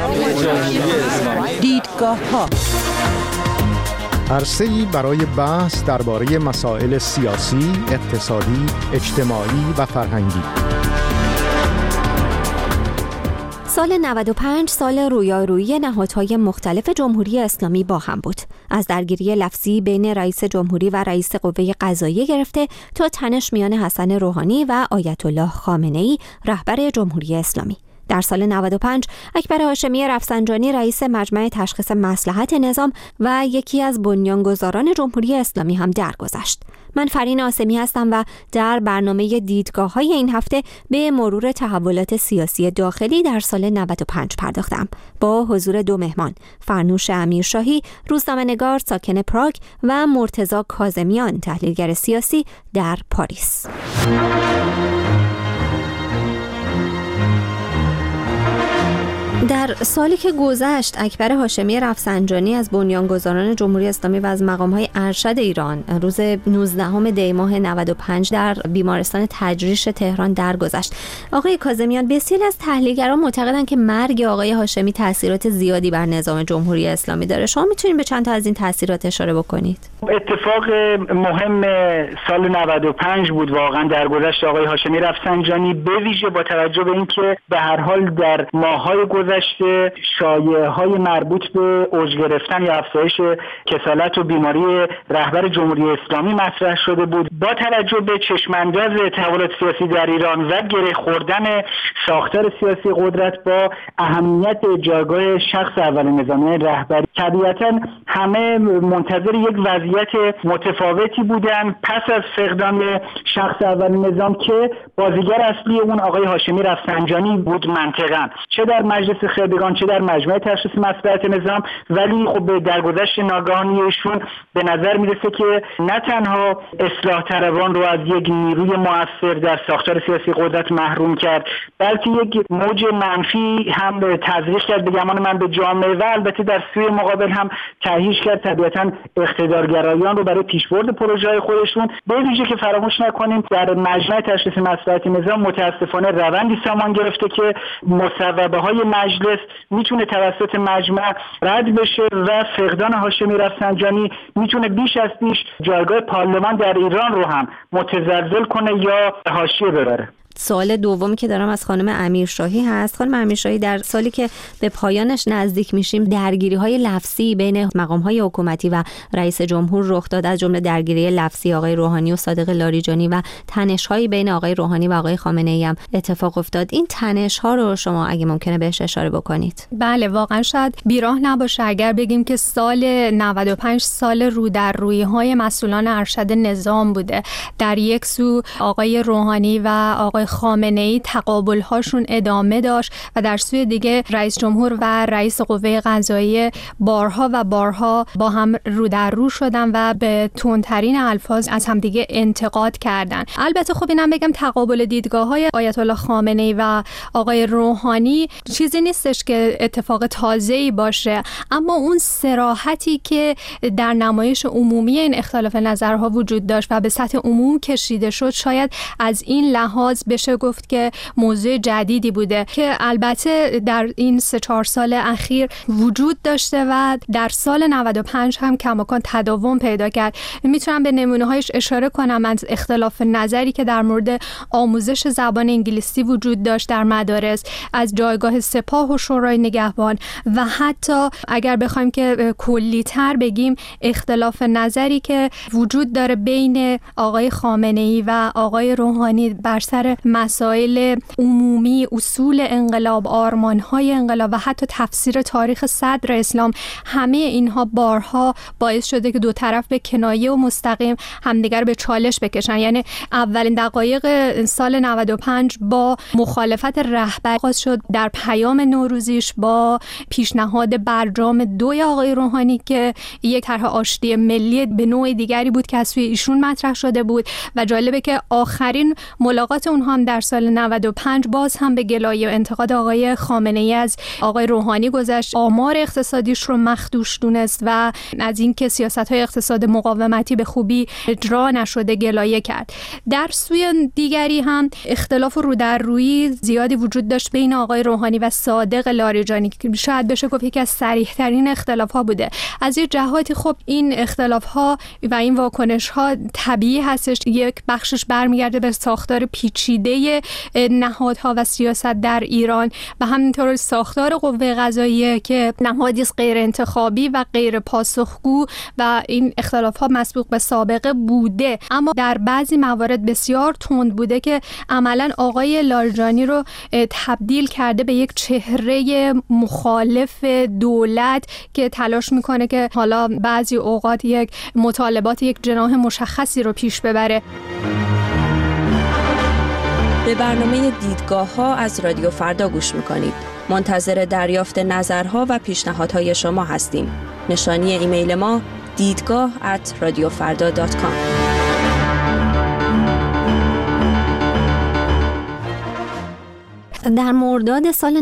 دیدگاه‌ها عرصه‌ای برای بحث درباره مسائل سیاسی، اقتصادی، اجتماعی و فرهنگی. سال 95 سال رویارویی نهادهای مختلف جمهوری اسلامی با هم بود. از درگیری لفظی بین رئیس جمهوری و رئیس قوه قضاییه گرفته تا تنش میان حسن روحانی و آیت الله خامنه‌ای رهبر جمهوری اسلامی. در سال 95 اکبر هاشمی رفسنجانی رئیس مجمع تشخیص مصلحت نظام و یکی از بنیانگذاران جمهوری اسلامی هم درگذشت. من فرین آسمی هستم و در برنامه دیدگاه‌های این هفته به مرور تحولات سیاسی داخلی در سال 95 پرداختم با حضور دو مهمان، فرنوش امیرشاهی، روزنامه‌نگار ساکن پراگ و مرتضی کاظمیان، تحلیلگر سیاسی در پاریس. در سالی که گذشت اکبر هاشمی رفسنجانی از بنیانگذاران جمهوری اسلامی و از مقام‌های ارشد ایران روز 19 دی ماه 95 در بیمارستان تجریش تهران درگذشت. آقای کاظمیان، بسیاری از تحلیلگران معتقدند که مرگ آقای هاشمی تاثیرات زیادی بر نظام جمهوری اسلامی داره. شما میتونید به چند تا از این تاثیرات اشاره بکنید؟ اتفاق مهم سال 95 بود واقعا درگذشت آقای هاشمی رفسنجانی، به ویژه با توجه به اینکه به هر حال در ماه‌های گذشته شایعه‌های مربوط به اوج گرفتن یا افزایش کسالت و بیماری رهبر جمهوری اسلامی مطرح شده بود. با توجه به چشمانداز تحولات سیاسی در ایران و گره خوردن ساختار سیاسی قدرت با اهمیت جایگاه شخص اول نظام رهبری، طبیعتاً همه منتظر یک وضعیت متفاوتی بودن پس از فقدان شخص اول نظام که بازیگر اصلی اون آقای هاشمی رفسنجانی بود منطقاً، چه در مجلس خبرگان چه در مجمع تشخیص مصلحت نظام. ولی خب به درگذشت ناگهانی ایشون به نظر میرسه که نه تنها اصلاح طلبان رو از یک نیروی مؤثر در ساختار سیاسی قدرت محروم کرد، بلکه یک موج منفی هم تزریق کرد به گمان من به جامعه و البته در سوی مقابل هم تهییج کرد طبیعتاً اقتدارگرایان رو برای پیشبرد پروژه‌های خودشون. به ویژه که فراموش نکنیم در مجمع تشخیص مصلحت نظام متاسفانه روندی سامان گرفته که مصوبه‌های مجلس میتونه توسط مجمع رد بشه و فقدان هاشمی رفسنجانی میتونه بیش از پیش جایگاه پارلمان در ایران رو هم متزلزل کنه یا حاشیه ببره. سوال دومی که دارم از خانم امیرشاهی هست. خانم امیرشاهی، در سالی که به پایانش نزدیک میشیم درگیری‌های لفظی بین مقام‌های حکومتی و رئیس جمهور رخ داد، از جمله درگیری لفظی آقای روحانی و صادق لاریجانی و تنش‌های بین آقای روحانی و آقای خامنه‌ای هم اتفاق افتاد. این تنش‌ها رو شما اگه ممکنه بهش اشاره بکنید؟ بله، واقعا شاید بیراه نباشه اگر بگیم که سال 95 سال رو در روی‌های مسئولان ارشد نظام بوده. در یک سو آقای روحانی و آقای خامنه‌ای تقابل‌هاشون ادامه داشت و در سوی دیگه رئیس جمهور و رئیس قوه قضاییه بارها و بارها با هم رو در رو شدن و به تندترین الفاظ از همدیگه انتقاد کردن. البته خب اینم بگم تقابل دیدگاه‌های آیت الله خامنه‌ای و آقای روحانی چیزی نیستش که اتفاق تازه‌ای باشه، اما اون صراحتی که در نمایش عمومی این اختلاف نظرها وجود داشت و به سطح عموم کشیده شد، شاید از این لحاظ بشه گفت که موضوع جدیدی بوده که البته در این 3-4 سال اخیر وجود داشته و در سال 95 هم کماکان تداوم پیدا کرد. میتونم به نمونه‌هایش اشاره کنم از اختلاف نظری که در مورد آموزش زبان انگلیسی وجود داشت در مدارس، از جایگاه سپاه و شورای نگهبان و حتی اگر بخوایم که کلی‌تر بگیم اختلاف نظری که وجود داره بین آقای خامنه‌ای و آقای روحانی بر سر مسائل عمومی، اصول انقلاب، آرمان‌های انقلاب و حتی تفسیر تاریخ صدر اسلام. همه اینها بارها باعث شده که دو طرف به کنایه و مستقیم همدیگر به چالش بکشن. یعنی اولین دقایق سال 95 با مخالفت رهبر آغاز شد در پیام نوروزیش با پیشنهاد برجام 2 آقای روحانی که یک طرح آشتی ملی به نوع دیگری بود که از سوی ایشون مطرح شده بود و جالبه که آخرین ملاقات اونها هم در سال 95 باز هم به گلایه و انتقاد آقای خامنه‌ای از آقای روحانی گذشت، آمار اقتصادیش رو مخدوش دونست و از اینکه سیاست‌های اقتصاد مقاومتی به خوبی اجرا نشده گلایه کرد. در سوی دیگری هم اختلاف رو در روی زیادی وجود داشت بین آقای روحانی و صادق لاریجانی که شاید بشه گفت یکی از صریح‌ترین اختلاف‌ها بوده. از یه جهاتی خب این اختلاف‌ها و این واکنش‌ها طبیعی هستش، یک بخشش برمیگرده به ساختار پیچیده نهادها و سیاست در ایران و همینطور ساختار قوه قضاییه که نهادی است غیر انتخابی و غیر پاسخگو و این اختلاف‌ها مسبوق به سابقه بوده، اما در بعضی موارد بسیار تند بوده که عملاً آقای لاریجانی رو تبدیل کرده به یک چهره مخالف دولت که تلاش میکنه که حالا بعضی اوقات یک مطالبات یک جناح مشخصی رو پیش ببره. به برنامه دیدگاه‌ها از رادیو فردا گوش میکنید. منتظر دریافت نظرها و پیشنهادهای شما هستیم. نشانی ایمیل ما دیدگاه@radiofarda.com. در مرداد سال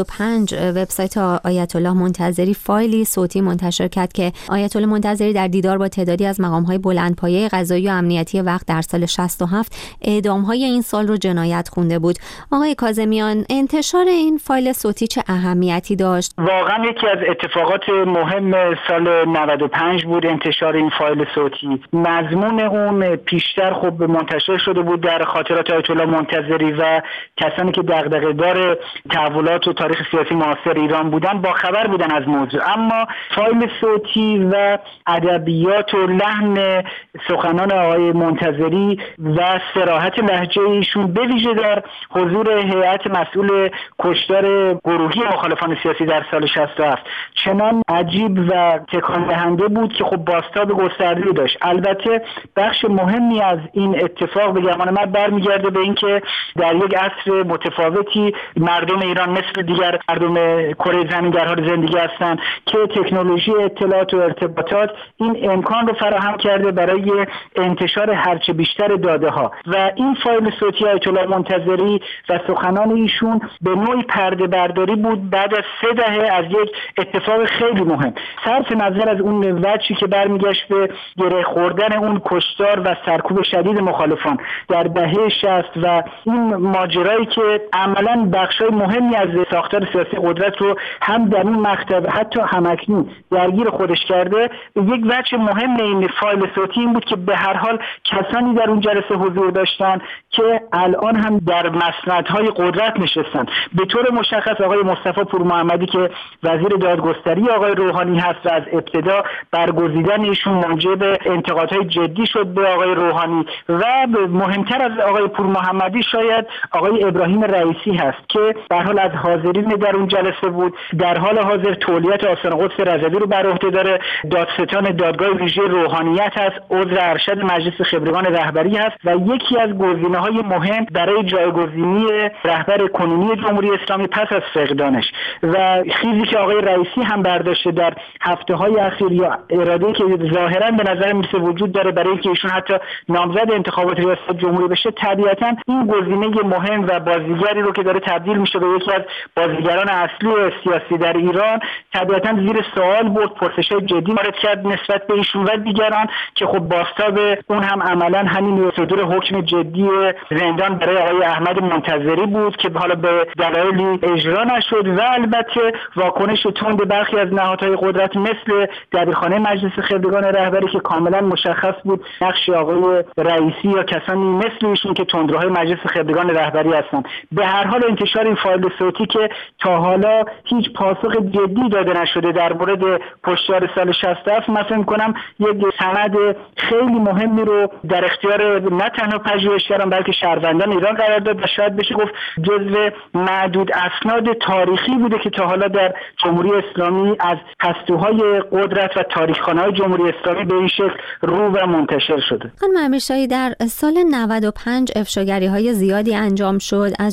95 وبسایت آیت الله منتظری فایلی صوتی منتشر کرد که آیت الله منتظری در دیدار با تعدادی از مقام‌های بلندپایه قضایی و امنیتی وقت در سال 67 اعدام‌های این سال رو جنایت خونده بود. آقای کاظمیان، انتشار این فایل صوتی چه اهمیتی داشت؟ واقعا یکی از اتفاقات مهم سال 95 بود انتشار این فایل صوتی. مضمون اون پیشتر خب منتشر شده بود در خاطرات آیت الله منتظری و کسانی که دغدغه دار تحولات و تاریخ سیاسی معاصر ایران بودن با خبر بودن از موضوع، اما فایل صوتی و ادبیات و لحن سخنان آقای منتظری و صراحت لهجه ایشون به ویژه در حضور هیئت مسئول کشتار گروهی مخالفان سیاسی در سال 67 چنان عجیب و تکان دهنده بود که خب بازتاب گسترده‌ای داشت. البته بخش مهمی از این اتفاق به گمان من برمیگرده به اینکه در یک عصر متفاوتی مردم ایران مثل دیگر مردم کره زمین در حال زندگی هستند که تکنولوژی اطلاعات و ارتباطات این امکان رو فراهم کرده برای انتشار هرچه بیشتر داده ها و این فایل صوتی آیت الله منتظری و سخنان ایشون به نوعی پرده برداری بود بعد از 3 دهه از یک اتفاق خیلی مهم. صرف نظر از اون وجهی که برمیگشت به گره خوردن اون کشتار و سرکوب شدید مخالفان در دهه 60 و این ماجرایی که عملاً بخشای مهمی از ساختار سیاسی قدرت رو هم در اون مقطع حتی همکنون درگیر خودش کرده، یک وجه مهم این فایل صوتی این بود که به هر حال کسانی در اون جلسه حضور داشتن که الان هم در مسندهای قدرت نشستن. به طور مشخص آقای مصطفی پورمحمدی که وزیر دادگستری آقای روحانی هست و از ابتدا برگزیدن ایشون موجب انتقادهای جدی شد به آقای روحانی و مهمتر از آقای پورمحمدی شاید آقای ابراهیم رئیسی هست که در حال از حاضرین در اون جلسه بود. در حال حاضر تولیت آستان قدس رضوی رو بر عهده داره، دادستان دادگاه ویژه روحانیت هست، عضو ارشد مجلس خبرگان رهبری هست و یکی از گزینه‌های مهم برای جایگزینی رهبر کنونی جمهوری اسلامی پس از فقدانش و خیزی که آقای رئیسی هم برداشته در هفته‌های اخیر یا اراده‌ای که ظاهراً به نظر میرسه وجود داره برای اینکه ایشون حتی نامزد انتخابات ریاست جمهوری بشه، طبیعتاً این گزینه مهم و بازیگری رو که داره تبدیل میشه به یکی از بازیگران اصلی و سیاسی در ایران طبیعتاً زیر سوال برد، پرسش‌های جدی وارد کرد نسبت به ایشون و دیگران که خب بازتاب اون هم عملاً همین صدور حکم جدی زندان برای آقای احمد منتظری بود که حالا به دلایلی اجرا نشد و البته واکنش تند برخی از نهادهای قدرت مثل دبیرخانه مجلس خبرگان رهبری که کاملاً مشخص بود نقش آقای رئیسی یا کسانی مثل ایشون که تندروهای مجلس خبرگان رهبری هستند. به هر حال انتشار این فایل صوتی که تا حالا هیچ پاسخ جدی داده نشده در مورد کشتار سال 67 من فکر می‌کنم یک سند خیلی مهمی رو در اختیار نه تنها پژوهشگران بلکه شهروندان ایران قرار داد و شاید بشه گفت جزو معدود اسناد تاریخی بوده که تا حالا در جمهوری اسلامی از پستوهای قدرت و تاریخ‌خوانه‌های جمهوری اسلامی به این شکل رو و منتشر شده. خانم امیرشاهی، در سال 95 افشاگری‌های زیادی انجام شد، از جمله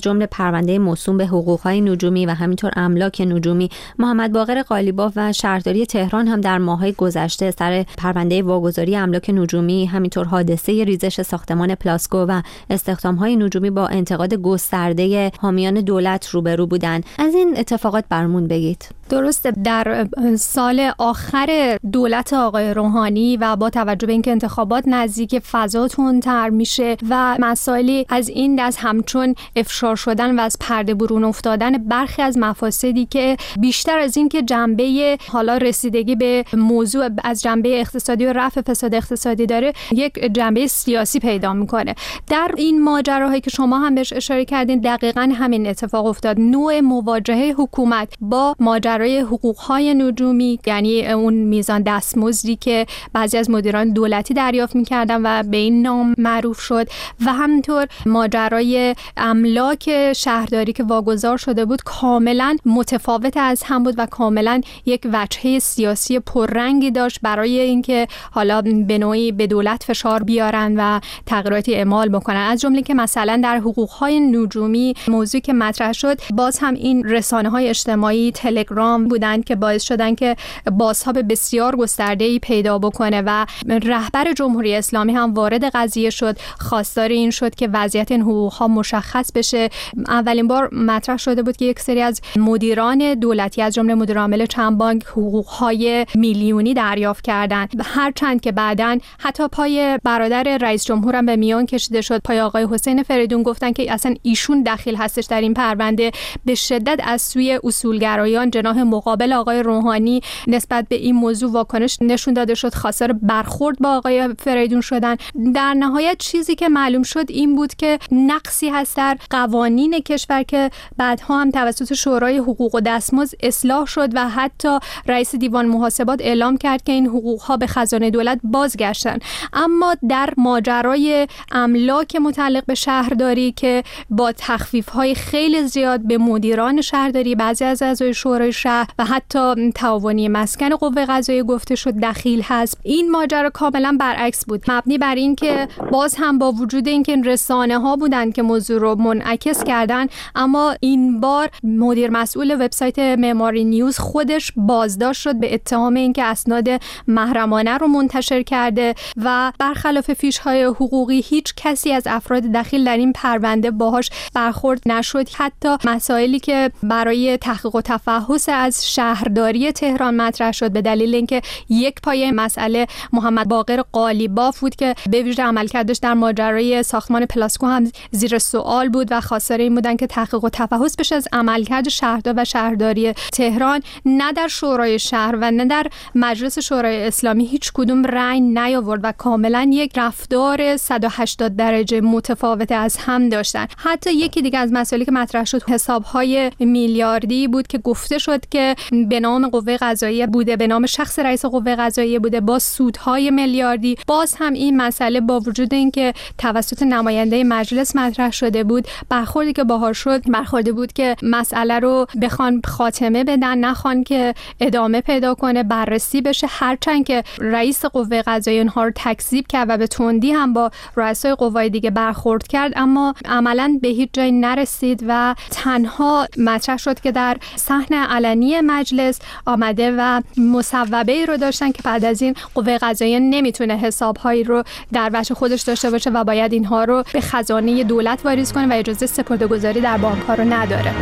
پرونده موسوم به حقوق‌های نجومی و همینطور املاک نجومی، محمد باقر قالیباف و شهرداری تهران هم در ماه‌های گذشته سر پرونده واگذاری املاک نجومی، همینطور حادثه ریزش ساختمان پلاسکو و استخدام‌های نجومی با انتقاد گسترده حامیان دولت روبرو بودند. از این اتفاقات برمون بگید. درسته، در سال آخر دولت آقای روحانی و با توجه به اینکه انتخابات نزدیک، فضا تندتر میشه و مسائلی از این دست همچون افشار شدن و از پرده برون افتادن برخی از مفاسدی که بیشتر از این که جنبه حالا رسیدگی به موضوع از جنبه اقتصادی و رفع فساد اقتصادی داره، یک جنبه سیاسی پیدا میکنه. در این ماجراهایی که شما هم بهش اشاره کردین دقیقاً همین اتفاق افتاد. نوع مواجهه حکومت با ماجرای حقوق‌های نجومی، یعنی اون میزان دستمزدی که بعضی از مدیران دولتی دریافت می‌کردن و به این نام معروف شد، و همینطور ماجرای املاک شهرداری که واگذار شده بود، کاملا متفاوت از هم بود و کاملا یک وجهه سیاسی پررنگی داشت برای اینکه حالا به نوعی به دولت فشار بیارن و تغییراتی اعمال بکنن. از جمله که مثلا در حقوق‌های نجومی موضوعی که مطرح شد، باز هم این رسانه‌های اجتماعی، تلگرام بودند که باعث شدن که بازتاب بسیار گسترده‌ای پیدا بکنه و رهبر جمهوری اسلامی هم وارد قضیه شد، خواستار این شد که وضعیت این حقوق‌ها مشخص بشه. اولین بار مطرح شده بود که یک سری از مدیران دولتی از جمله مدیر عامل چند بانک حقوق‌های میلیونی دریافت کردند، هرچند که بعداً حتی پای برادر رئیس جمهور هم به میان کشیده شد. پای آقای حسین فریدون گفتن که اصلا ایشون دخیل هستش در این پرونده. به شدت از سوی اصولگرایان جناح مقابل آقای روحانی نسبت به این موضوع واکنش نشون داده شد، خواستار برخورد با آقای فریدون شدن. در نهایت چیزی که معلوم شد این بود که نقصی هست در قوانین کشور که بعدها هم توسط شورای حقوق و دستمزد اصلاح شد و حتی رئیس دیوان محاسبات اعلام کرد که این حقوق‌ها به خزانه دولت بازگشتن. اما در ماجرای املاک متعلق به شهرداری که با تخفیف‌های خیلی زیاد به مدیران شهرداری، بعضی از اعضای شورای شهر و حتی تعاونی مسکن قوه قضاییه گفته شد دخیل هست، این ماجرا کاملا برعکس بود، مبنی بر این که باز هم با وجود اینکه رسانه‌ها بودن که موضوع رو منعکس کردن، اما این بار مدیر مسئول وبسایت معماری نیوز خودش بازداشت شد به اتهام اینکه اسناد محرمانه رو منتشر کرده و برخلاف فیش‌های حقوقی هیچ کسی از افراد دخیل در این پرونده باهاش برخورد نشد. حتی مسائلی که برای تحقیق و تفحص از شهرداری تهران مطرح شد به دلیل اینکه یک پایه مسئله محمد باقر قالیباف بود که به ویژه عملکردش در ماجرای ساختمان پلاسکو هم زیر سوال بود و خواستار این بودن که تحقیق و تفحص بشه از عملکرد شهردار و شهرداری تهران. نه در شورای شهر و نه در مجلس شورای اسلامی هیچ کدوم رأی نیاورد و کاملا یک رفتار 180 درجه متفاوت از هم داشتن. حتی یکی دیگه از مسائلی که مطرح شد حساب‌های میلیاردی بود که گفته شد که به نام قوه قضاییه بوده، به نام شخص رئیس قوه قضاییه بوده با سودهای میلیاردی. باز هم این مسئله با وجود اینکه توسط نماینده مجلس مطرح شده بود، برخوردی که باهاش شد برخوردی بود که مسئله رو بخوان خاتمه بدن، نخوان که ادامه پیدا کنه، بررسی بشه، هرچند که رئیس قوه قضاییه اونها رو تکذیب کرد و به تندی هم با رؤسای قوای دیگه برخورد کرد، اما عملاً به هیچ جایی نرسید و تنها مطرح شد که در صحن علنی مجلس آمده و مصوبه‌ای رو داشتن که بعد از این قوه قضاییه نمیتونه حساب‌هایی رو در بخش خودش داشته باشه و باید اینها رو به خزانه دولت واریز کنه و اجازه سپرده‌گذاری در بانک‌ها رو نداره.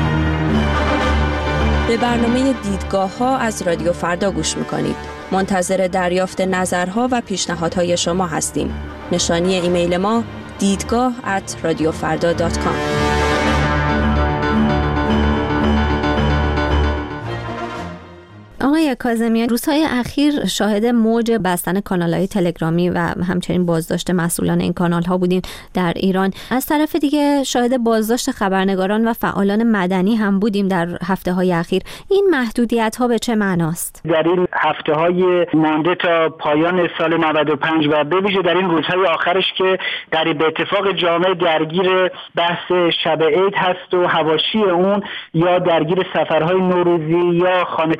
به برنامه دیدگاه‌ها از رادیو فردا گوش می‌کنید. منتظر دریافت نظرها و پیشنهادهای شما هستیم. نشانی ایمیل ما دیدگاه@radiofarda.com. آقای کاظمیان، روزهای اخیر شاهد موج بستن کانال‌های تلگرامی و همچنین بازداشت مسئولان این کانال‌ها بودیم در ایران. از طرف دیگه شاهد بازداشت خبرنگاران و فعالان مدنی هم بودیم در هفته‌های اخیر. این محدودیت‌ها به چه معناست؟ در این هفته‌های مانده تا پایان سال 95 و به ویژه در این روزهای آخرش که در به اتفاق جامعه درگیر بحث شب عید هست و حواشی اون، یا درگیر سفرهای نوروزی یا خانه تکانی و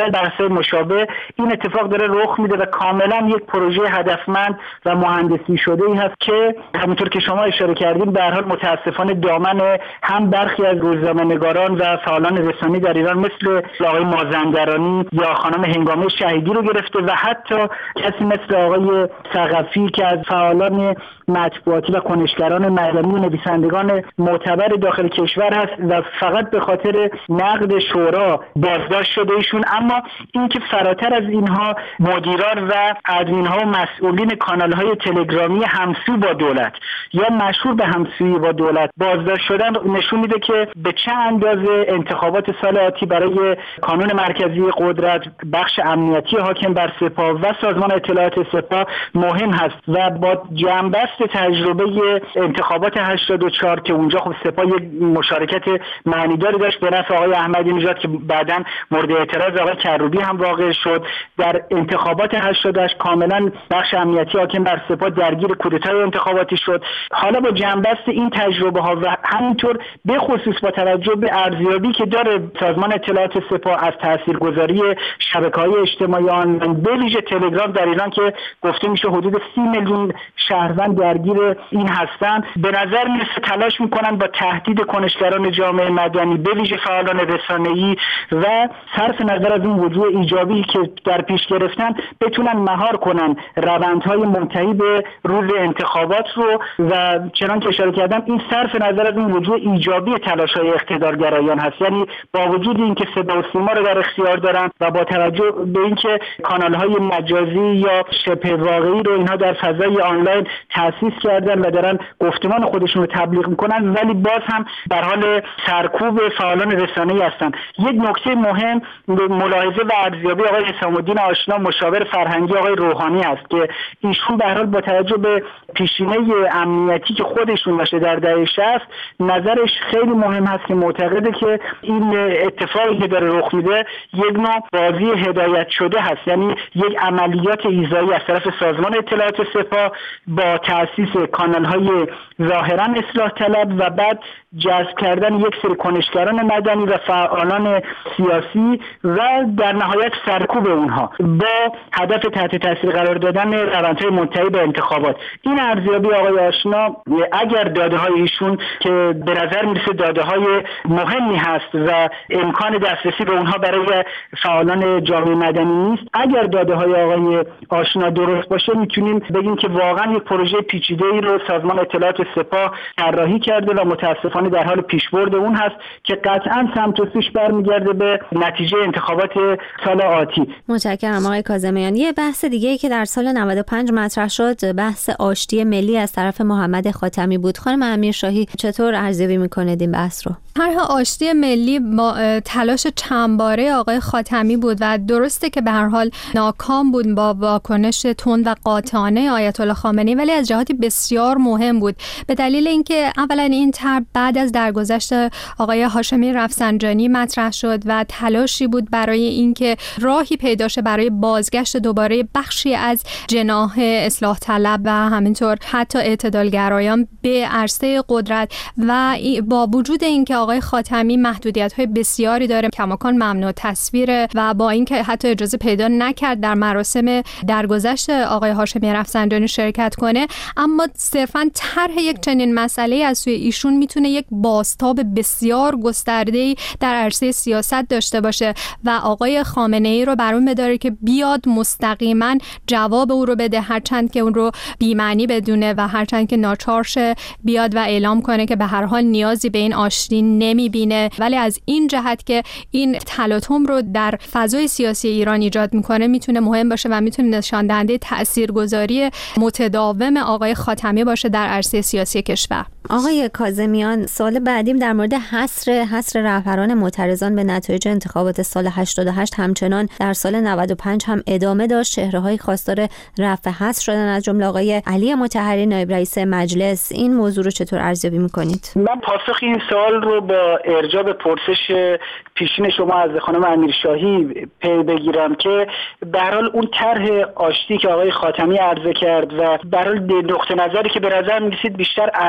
بحث مشابه این اتفاق داره رخ میده و کاملا یک پروژه هدفمند و مهندسی شده ای هست که همونطور که شما اشاره کردین به هر حال متاسفانه دامن هم برخی از روزنامه‌نگاران و فعالان رسانه‌ای در ایران مثل آقای مازندرانی یا خانم هنگامه شهیدی رو گرفته و حتی کسی مثل آقای ثقفی که از فعالان مطبوعاتی و کنشگران مدنی و نویسندگان معتبر داخل کشور هست و فقط به خاطر نقد شورا بازداشت شده ایشون. اما اینکه فراتر از اینها مدیران و ادمین‌ها و مسئولین کانال‌های تلگرامی همسو با دولت یا مشهور به همسویی با دولت بازداشت شدن نشون میده که به چه اندازه انتخابات سال آتی برای کانون مرکزی قدرت، بخش امنیتی حاکم بر سپاه و سازمان اطلاعات سپاه مهم هست و با جنبست تجربه انتخابات 84 که اونجا خب سپاه یک مشارکت معنیداری داشت به نفع آقای احمدی نژاد که بعداً مورد اعتراض آقای کروبی هم واقع شد، در انتخابات 88 کاملا بخش امنیتی حاکم بر سپاه درگیر کودتای انتخاباتی شد. حالا با جنبست این تجربه ها و همینطور به خصوص با توجه به ارزیابی که داره سازمان اطلاعات سپاه از تاثیرگذاری شبکه‌های اجتماعی آنلاین به ویژه تلگرام در ایران که گفته میشه حدود 30 میلیون شهروند درگیر این هستن، به نظر میرسه تلاش میکنن با تهدید کنشگران جامعه مدنی به ویژه فعالان رسانه‌ای و صرف نظر از این وجوه ایجابی که در پیش گرفتن بتونن مهار کنن روندهای منتهی به روز انتخابات رو و چنان که اشاره کردم این صرف نظر از این وجوه ایجابی تلاش‌های اقتدارگرایان هست. یعنی با وجود اینکه صدا و سیما رو در اختیار دارن و با توجه به اینکه کانال‌های مجازی یا شبه واقعی رو اینها در فضای آنلاین تأسیس کردن و دارن گفتمان خودشون رو تبلیغ میکنن ولی باز هم در حال سرکوب فعالان رسانه‌ای هستن. یک نکته مهم ملاحظه و ارزیابی آقای حسام الدین آشنا مشاور فرهنگی آقای روحانی است که ایشون به هر حال با توجه به پیشینه امنیتی که خودشون داشته در دهه 60 نظرش خیلی مهم هست که معتقده که این اتفاقی که داره رخ میده یک نوع بازی هدایت شده هست، یعنی یک عملیات ایذایی از طرف سازمان اطلاعات سپاه با تأسیس کانال‌های ظاهراً اصلاح طلب و بعد جذب کردن یک سری کنشگران مدنی و فعالان سیاسی و در نهایت سرکوب اونها با هدف تحت تاثیر قرار دادن روندهای منتهی به انتخابات. این ارزیابی آقای آشنا اگر داده‌های ایشون که به نظر میرسه داده‌های مهمی هست و امکان دسترسی به اونها برای فعالان جامعه مدنی نیست، اگر داده‌های آقای آشنا درست باشه میتونیم بگیم که واقعا یک پروژه پیچیده‌ای رو سازمان اطلاعات سپاه طراحی کرده و متاسفانه در حال پیشبرد اون هست که قطعاً سمت و سوش برمیگرده به نتیجه انتخابات سال آتی. متشکرم آقای کاظمیان. یه بحث دیگه‌ای که در سال 95 مطرح شد بحث آشتی ملی از طرف محمد خاتمی بود. خانم امیرشاهی چطور ارزیابی می‌کنید این بحث رو؟ طرح آشتی ملی با تلاش چندباره آقای خاتمی بود و درسته که به هر حال ناکام بود با واکنش تند و قاطعانه آیت الله خامنه‌ای، ولی از جهاتی بسیار مهم بود به دلیل اینکه اولا این طرح بعد از درگذشت آقای هاشمی رفسنجانی مطرح شد و تلاشی بود برای اینکه راهی پیدا شه برای بازگشت دوباره بخشی از جناح اصلاح طلب و همینطور حتی اعتدالگرایان به عرصه قدرت و با وجود اینکه آقای خاتمی محدودیت‌های بسیاری داره، کماکان ممنوع تصویره و با اینکه حتی اجازه پیدا نکرد در مراسم درگذشت آقای هاشمی رفسنجانی شرکت کنه، اما صرفاً طرح یک چنین مسئله از سوی ایشون میتونه یک بازتاب بسیار گسترده‌ای در عرصه سیاست داشته باشه و آقای خامنه‌ای رو بر اون بداره که بیاد مستقیما جواب او رو بده، هرچند که اون رو بی‌معنی بدونه و هرچند که ناچارش بیاد و اعلام کنه که به هر حال نیازی به این آشتی نمیبینه، ولی از این جهت که این تلاطم رو در فضای سیاسی ایران ایجاد میکنه میتونه مهم باشه و میتونه نشان دهنده تاثیرگذاری متداوم آقای خاتمی باشه در عرصه سیاسی کشور. آقای کاظمیان، سال بعدیم در مورد حصر رهبران معترضان به نتایج انتخابات سال 88 همچنان در سال 95 هم ادامه داشت. چهره‌های خواستار رفع حصر شدن از جمله آقای علی مطهری نایب رئیس مجلس. این موضوع رو چطور ارزیابی می‌کنید؟ من پاسخ این سوال رو با ارجاع به پرسش پیشین شما از خانم امیرشاهی پی بگیرم که به هر حال اون طرح آشتی که آقای خاتمی عرضه کرد و به هر حال نقطه نظری که به نظر می‌رسید بیشتر اخلاقی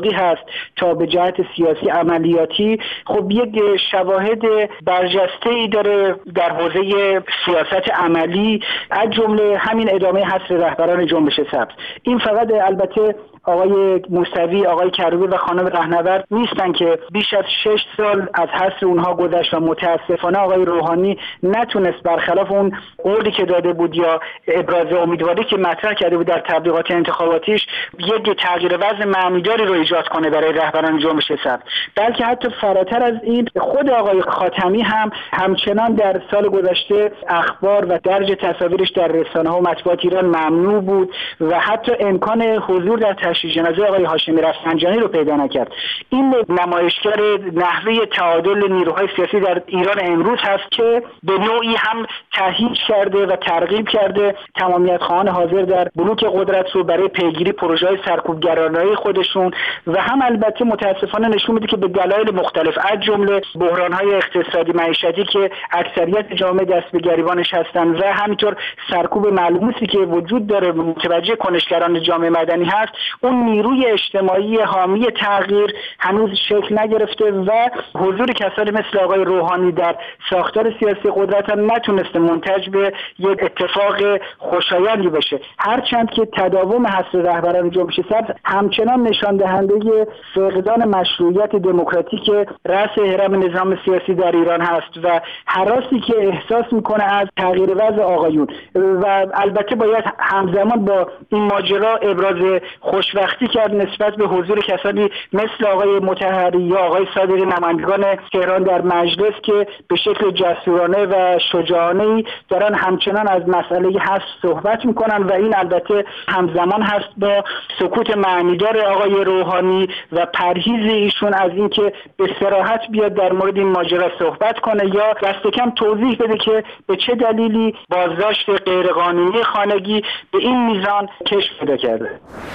اتفاقی هست تا به جهت سیاسی عملیاتی، خب یک شواهد برجسته‌ای داره در حوزه سیاست عملی، از جمله همین ادامه حصر رهبران جنبش سبز. این فقط البته آقای موسوی، آقای کروبی و خانم رهنورد نیستن که بیش از 6 سال از حصر اونها گذشت و متاسفانه آقای روحانی نتونست برخلاف اون قولی که داده بود یا ابراز امیدواری که مطرح کرده بود در تبلیغات انتخاباتیش یک تغییر وضع معنیداری رو ایجاد کنه برای رهبران جنبش سبز، بلکه حتی فراتر از این خود آقای خاتمی هم همچنان در سال گذشته اخبار و درج تصاویرش در رسانه‌ها و مطبوعات ایران ممنوع بود و حتی امکان حضور در تشییع جنازه آقای هاشمی رفسنجانی رو پیدا نکرد. این نمایشگر نحوه تعادل نیروهای سیاسی در ایران امروز هست که به نوعی هم تهییج کرده و ترغیب کرده تمامیت خواهان حاضر در بلوک قدرت رو برای پیگیری پروژه‌های سرکوبگرانه‌ای خودشون و هم البته متاسفانه نشون میده که به دلایل مختلف از جمله بحران‌های اقتصادی معیشتی که اکثریت جامعه دست به گریبانش هستن و همینطور سرکوب ملموسی که وجود داره متوجه کنشگران جامعه مدنی هست، اون نیروی اجتماعی حامی تغییر هنوز شکل نگرفته و حضور کسانی مثل آقای روحانی در ساختار سیاسی قدرت هم نتونسته منتج به یک اتفاق خوشایندی بشه، هرچند که تداوم حصر رهبران جنبش سبز همچنان نشان دهنده فقدان مشروعیت دموکراتیک رأس هرم نظام سیاسی در ایران هست و هراسی که احساس میکنه از تغییر وضع آقایون و البته باید همزمان با این ماجرا ابراز خوشبختی کرد نسبت به حضور کسانی مثل آقای مطهری یا آقای صادقی نمایندگان تهران در مجلس که به شکل جسورانه و شجاعانه‌ای دارن همچنان از مسئله حذف صحبت میکنن و این البته همزمان هست با سکوت معنیدار آقای روحانی و پرهیز ایشون از اینکه به صراحت بیاد در مورد این ماجرا صحبت کنه یا دست کم توضیح بده که به چه دلیلی بازداشت غیرقانونی خانگی به این میزان کشف پیدا کرده.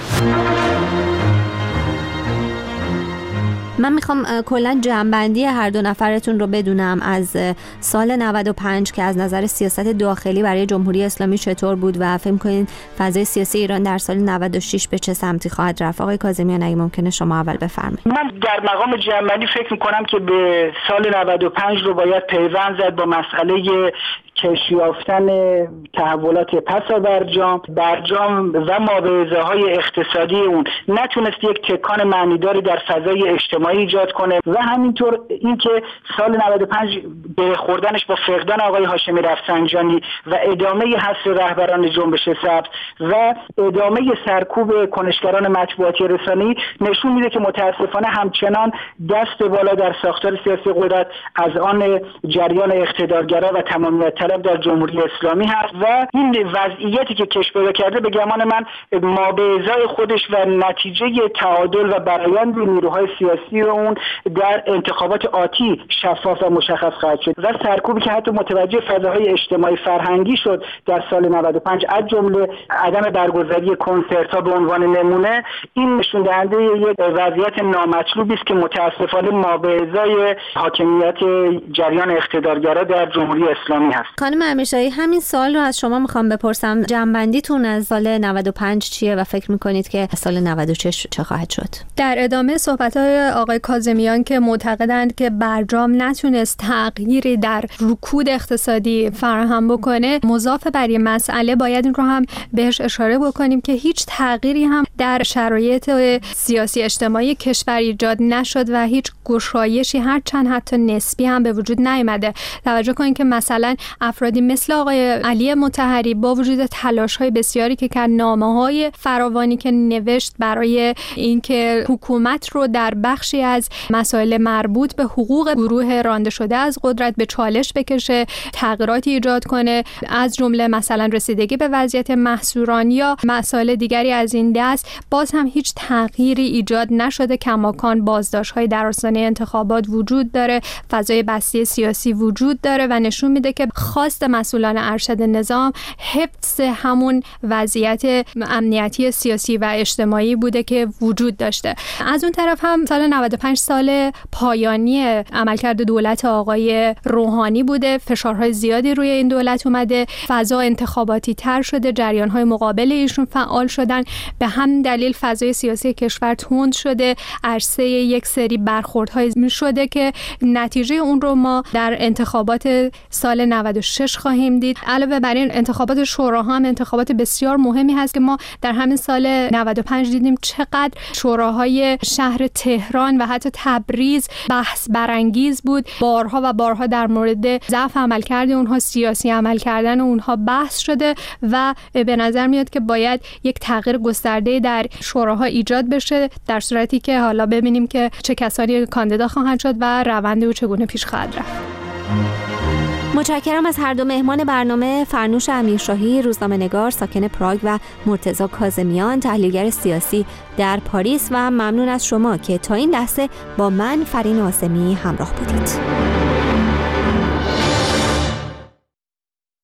من میخوام کلا جمع‌بندی هر دو نفرتون رو بدونم از سال 95 که از نظر سیاست داخلی برای جمهوری اسلامی چطور بود و فکر کنید فضای سیاسی ایران در سال 96 به چه سمتی خواهد رفت. آقای کاظمیان اگه ممکنه شما اول بفرمایید. من در مقام جمع‌بندی فکر میکنم که به سال 95 رو باید پیوند زد با مسئله کشف یافتن تحولات پس برجام و مابعضه‌های اقتصادی اون نتونست یک تکان معنیداری در فضای اجتماعی ایجاد کنه و همینطور اینکه سال 95 به خوردنش با فقدان آقای هاشمی رفسنجانی و ادامه حصر رهبران جنبش سبز و ادامه سرکوب کنشگران مطبوعاتی رسانه‌ای نشون میده که متاسفانه همچنان دست بالا در ساختار سیاسی قدرت از آن جریان اقتدارگرا و تمامیت طلب در جمهوری اسلامی هست و این وضعیتی که کشف پیدا کرده به گمان من مابعضای خودش و نتیجه تعادل و برآیند نیروهای سیاسی اون در انتخابات آتی شفاف و مشخص خواهد شد و سرکوبی که حتی متوجه فضاهای اجتماعی فرهنگی شد در سال 95 از جمله عدم برگزاری کنسرت‌ها به عنوان نمونه، این نشون دهنده یک وضعیت نامطلوبی است که متاسفانه مابعضای حاکمیت جریان اقتدارگرا در جمهوری اسلامی هست. خانم امیرشاهی، همین سوال رو از شما میخوام بپرسم، جمع‌بندیتون از سال 95 چیه و فکر میکنید که سال 96 چه خواهد شد؟ در ادامه صحبت‌های آقای کاظمیان که معتقدند که برجام نتونست تغییری در رکود اقتصادی فراهم بکنه، مضاف بر این مسئله باید این رو هم بهش اشاره بکنیم که هیچ تغییری هم در شرایط سیاسی اجتماعی کشور ایجاد نشد و هیچ گشایشی هرچند حتی نسبی هم به وجود نیامده. توجه کنید که مثلا افرادی مثل آقای علی مطهری با وجود تلاش‌های بسیاری که کرد، نامه‌های فراوانی که نوشت برای اینکه حکومت رو در بخشی از مسائل مربوط به حقوق گروه رانده شده از قدرت به چالش بکشه، تغییراتی ایجاد کنه، از جمله مثلا رسیدگی به وضعیت محصوران یا مسائل دیگری از این دست، باز هم هیچ تغییری ایجاد نشده. کماکان بازداشت‌های در آستانه انتخابات وجود داره، فضای بسته سیاسی وجود داره و نشون میده که خواست مسئولان ارشد نظام حفظ همون وضعیت امنیتی سیاسی و اجتماعی بوده که وجود داشته. از اون طرف هم سال 95 سال پایانی عملکرد دولت آقای روحانی بوده. فشارهای زیادی روی این دولت اومده، فضا انتخاباتی تر شده، جریان‌های مقابل ایشون فعال شدن، به هم دلیل فضای سیاسی کشور تند شده، عرصه یک سری برخوردهای شده که نتیجه اون رو ما در انتخابات سال 96 خواهیم دید. علاوه بر این انتخابات شوراها هم انتخابات بسیار مهمی هست که ما در همین سال 95 دیدیم چقدر شوراهای شهر تهران و حتی تبریز بحث برانگیز بود. بارها و بارها در مورد ضعف عملکرد اونها، سیاسی عمل کردن اونها بحث شده و به نظر میاد که باید یک تغییر گسترده در شوراها ایجاد بشه، در صورتی که حالا ببینیم که چه کسانی کاندیدا خواهند شد و روند او چگونه پیش خواهد رفت. متشکرم از هر دو مهمان برنامه، فرنوش امیرشاهی روزنامه‌نگار ساکن پراگ و مرتضی کاظمیان تحلیلگر سیاسی در پاریس، و ممنون از شما که تا این لحظه با من فرین عاصمی همراه بودید.